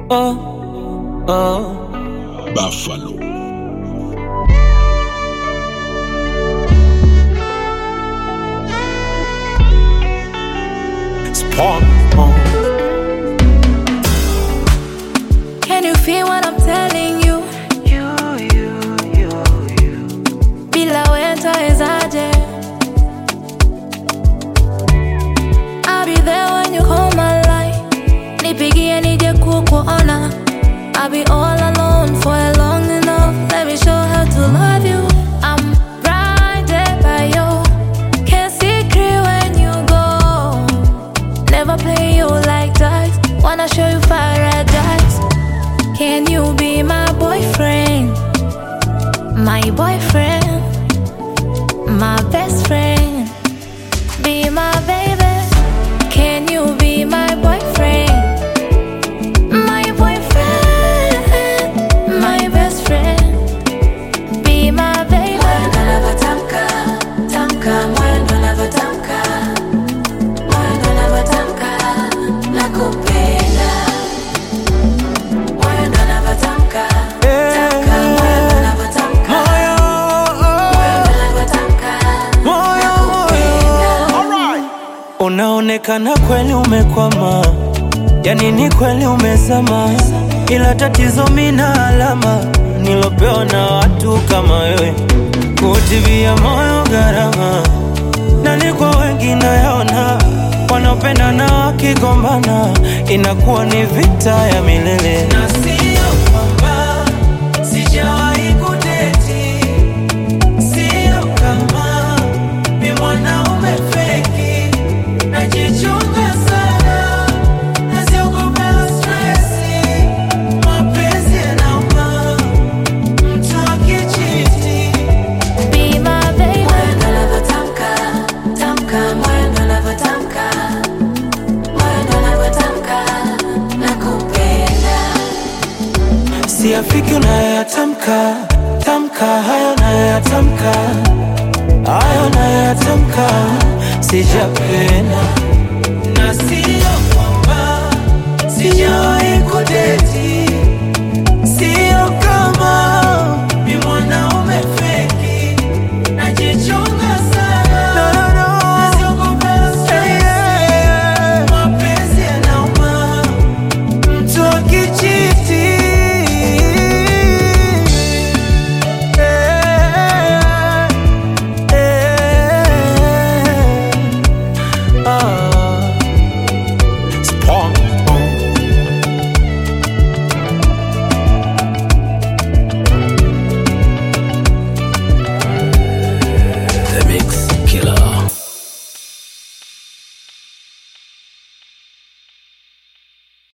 oh, oh. Buffalo. Spawn. Can you feel what I'm telling you? Bila wenta ezaje. I'll be there when you call my line. Nipigie nije kukuona. I'll be all alone for long enough. Let me show how to love you. I'm right there by you. Can't see clear when you go. Never play you like dice. Wanna show you paradise. Can you be my boyfriend? My boyfriend, my best friend. Be my baby. Can you be my boyfriend? My boyfriend, my best friend. Be my baby. Mwendo navyotamka, tamka, mwendo navyotamka. Mwendo navyotamka, nakupenda. Mwendo navyotamka, tamka, mwendo navyotamka. Mwendo navyotamka, nakupenda. Unaonekana kweli umekwama, yani ni kweli umezama, ila tatizo mina alama nilopewa na watu kama wewe, kutibia moyo gharama, na ni kwa wengi nayaona, wanaopenda na wakigombana, inakuwa ni vita ya milele. Na sio kwamba sijawahi kudeti, sio kama mi mwanaume feki, najichunga sana, nasiogopa stressi, mapenzi yanauma, mtu akichiti. Be my baby. Mwendo navyotamka, tamka, mwendo navyotamka. Mwendo navyotamka, nakupenda. Siafiki unayoyatamka, tamka hayo unayoyatamka, hayo unayoyatamka, sijapenda. Na sio kwamba sijawahi kudeti,